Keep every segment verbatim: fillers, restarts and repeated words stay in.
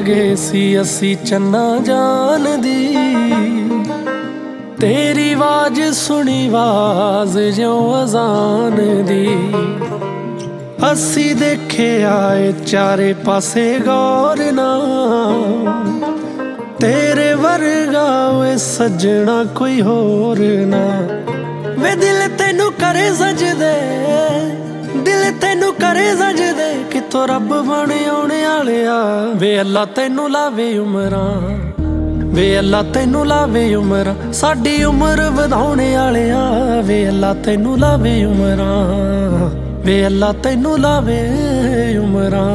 ਗਏ ਸੀ ਅਸੀਂ ਚੰਨਾ ਜਾਨ ਦੀ। ਤੇਰੀ ਆਵਾਜ਼ ਸੁਣੀ ਆਵਾਜ਼ ਜਿਉਂ ਅਜ਼ਾਨ ਦੀ। ਅਸੀਂ ਦੇਖਿਆ ਏ ਚਾਰੇ ਪਾਸੇ ਗੌਰ ਨਾਲ, ਤੇਰੇ ਵਰਗਾ ਵੇ ਸੱਜਣਾ ਕੋਈ ਹੋਰ ਨਾ। ਵੇ ਦਿਲ ਤੈਨੂੰ ਕਰੇ ਸਜਦੇ, ਦਿਲ ਤੈਨੂੰ ਕਰੇ ਸਜਦੇ, ਕਿਤੋਂ ਰੱਬ ਬਣ ਆਉਣੇ ਵਾਲਿਆ। ਵੇ ਅੱਲਾ ਤੈਨੂੰ ਲਾਵੇ ਉਮਰਾਂ, ਵੇ ਅੱਲਾ ਤੈਨੂੰ ਲਾਵੇ ਉਮਰਾਂ, ਸਾਡੀ ਉਮਰ ਵਧਾਉਣੇ ਵਾਲਿਆ। ਵੇ ਅੱਲਾ ਤੈਨੂੰ ਲਾਵੇ ਉਮਰਾਂ, ਵੇ ਅੱਲਾ ਤੈਨੂੰ ਲਾਵੇ ਉਮਰਾਂ।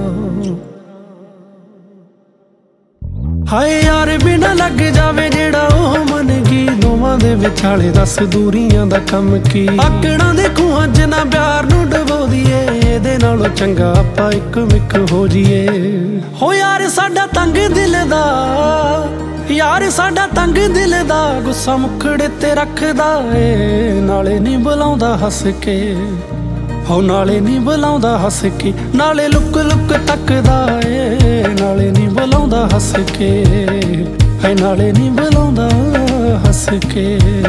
ਹਾਏ ਯਾਰ ਬਿਨਾ ਲੱਗ ਜਾਵੇ ਜਿਹੜਾ ਉਹ ਮਨ ਕੀ, ਦੋਵਾਂ ਦੇ ਵਿਚਾਲੇ ਦੱਸ ਦੂਰੀਆਂ ਦਾ ਕੰਮ ਕੀ। ਆਕੜਾਂ ਦੇ ਖੂਹਾਂ ਚ ਨਾ ਪਿਆਰ ਨੂੰ ਡਬੋ ਦੀਏ, ਇਹਦੇ ਨਾਲੋਂ ਚੰਗਾ ਆਪਾਂ ਇੱਕ ਮਿੱਕ ਹੋ ਜੀਏ। ਹੋ ਯਾਰ ਸਾਡਾ ਤੰਗ ਦਿਲ ਦਾ, ਯਾਰ ਸਾਡਾ ਤੰਗ ਦਿਲ ਦਾ, ਗੁੱਸਾ ਮੁਖੜੇ ਤੇ ਰੱਖਦਾ ਏ, ਨਾਲੇ ਨਹੀਂ ਬੁਲਾਉਂਦਾ ਹੱਸ ਕੇ। ਹੋ ਨਾਲੇ ਨਹੀਂ ਬੁਲਾਉਂਦਾ ਹੱਸ ਕੇ, ਨਾਲੇ ਲੁੱਕ ਲੁੱਕ ਤੱਕਦਾ ਏ, ਨਾਲੇ ਨਹੀਂ ਬੁਲਾਉਂਦਾ ਹੱਸ ਕੇ, ਹੈ ਨਾਲੇ ਨਹੀਂ ਬੁਲਾਉਂਦਾ ਹੱਸ ਕੇ।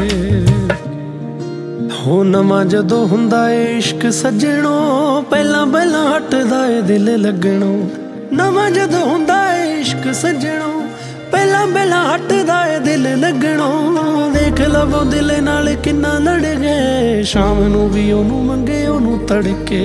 ਹੋ ਨਵਾਂ ਜਦੋਂ ਹੁੰਦਾ ਏ ਇਸ਼ਕ ਸੱਜਣੋ, ਪਹਿਲਾਂ ਪਹਿਲਾਂ ਹਟਦਾ ਏ ਦਿਲ ਲੱਗਣੋਂ। ਨਵਾਂ ਜਦੋਂ ਹੁੰਦਾ ਏ ਇਸ਼ਕ ਸੱਜਣੋ, ਪਹਿਲਾਂ ਪਹਿਲਾਂ ਹਟਦਾ ਏ ਦਿਲ ਲੱਗਣੋਂ। ਦੇਖ ਲਵੋ ਦਿਲ ਨਾਲ ਕਿੰਨਾ ਲੜ ਗਏ, ਸ਼ਾਮ ਨੂੰ ਵੀ ਉਹਨੂੰ ਮੰਗੇ ਉਹਨੂੰ ਤੜਕੇ।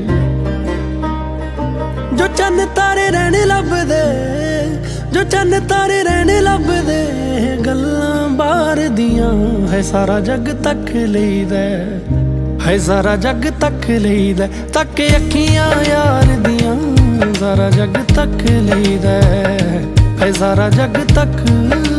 ਜੋ ਚੰਨ ਤਾਰੇ ਰਹਿਣੇ ਲੱਭਦੇ, ਜੋ ਚੰਨ ਤਾਰੇ ਰਹਿਣੇ ਲੱਭਦੇ, ਗੱਲਾਂ ਬਾਹਰ ਦੀਆਂ ਹੈ ਸਾਰਾ ਜੱਗ ਤੱਕ ਲਈਦਾ, ਹੈ ਸਾਰਾ ਜੱਗ ਤੱਕ ਲਈਦਾ। ਤੱਕ ਅੱਖੀਆਂ ਯਾਰ ਦੀਆਂ ਸਾਰਾ ਜੱਗ ਤੱਕ ਲਈਦਾ, ਹੈ ਸਾਰਾ ਜੱਗ ਤੱਕ